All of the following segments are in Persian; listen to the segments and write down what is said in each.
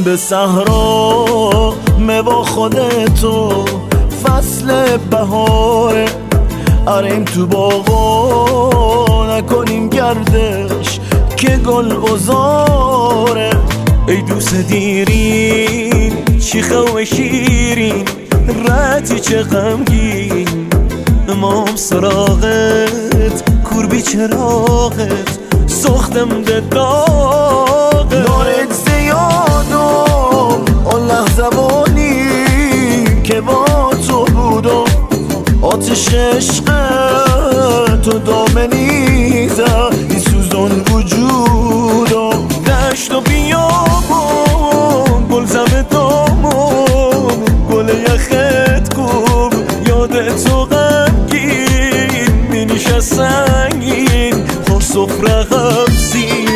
گل صحرا میوا خودتو فصل بهاره، اریم تو باغا نکنیم گردش که گل بزاره. ای دوست دیرین شیخه و شیرین رتی چه غمگین، امام سراغت کوربی چراغت سختم ده داغت. نارت زیادم آن لحظه بانی که با تو بودم، آتش عشق تو دامنی زد ای سوزان وجودم. دشت و بیابان گل زم دامون گل یخت کوب یادت تو غمگین می نشست سنگین خور سفره غمزین.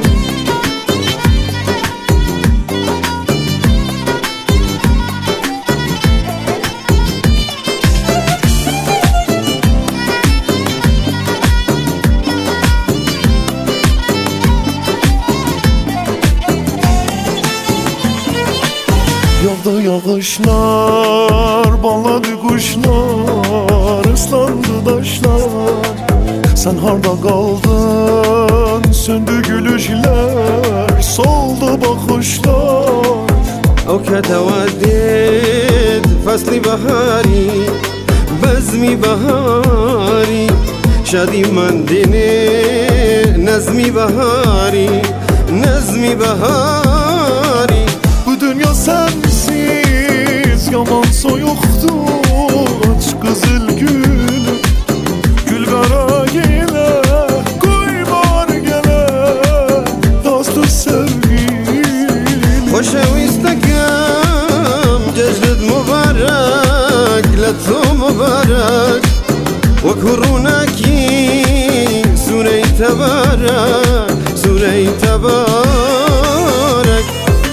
Yağdı yağışlar, bağladı kuşlar, ıslandı taşlar. Sen harda kaldın, söndü gülüşler, soldu bakışlar. أو كتودد فصل بهاری بزمی بهاری شادی من دینه نظمی بهاری نظمی بهاری. Bu dünya sensiz yaman soyuqdur, aç qızıl gülüm gül qara yelə, qoy var gələ dostu sevgilim. خوشویستکم جشنت مبارک لطو مبارک وەکو ڕووناکی سوورەی تەبارەک سوورەی تەبارەک.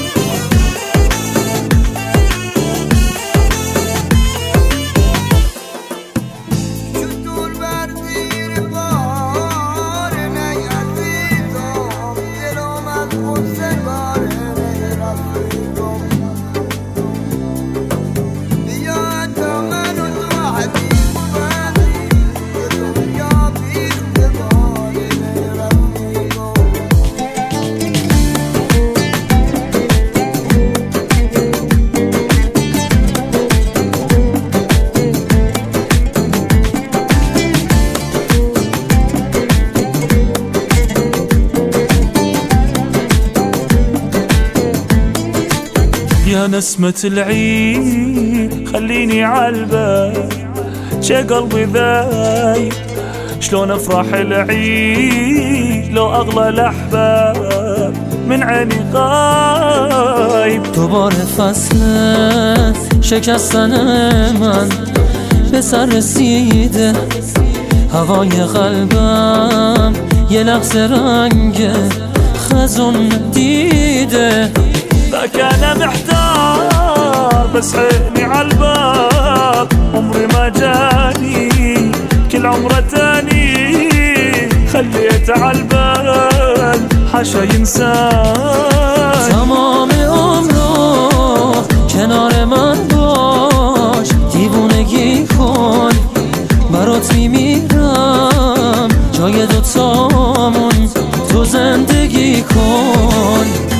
يا نسمة العيد خليني عالبال شي قلبي ذايب، شلون افرح العيد لو اغلى الاحباب من عيني غايب. دوباره فصل شکستن من به سر رسیده، هوای قلبم یه لحظه رنگ خزون دیده. لك انا محتار بس عيني عالباب عمري ما جاني كل عمره تاني خليت عالبال حاشا ينسان. تمام عمرو کنار من باش، دیوونگی کن برات میمیرم، جای دوتامون تو زندگی کن.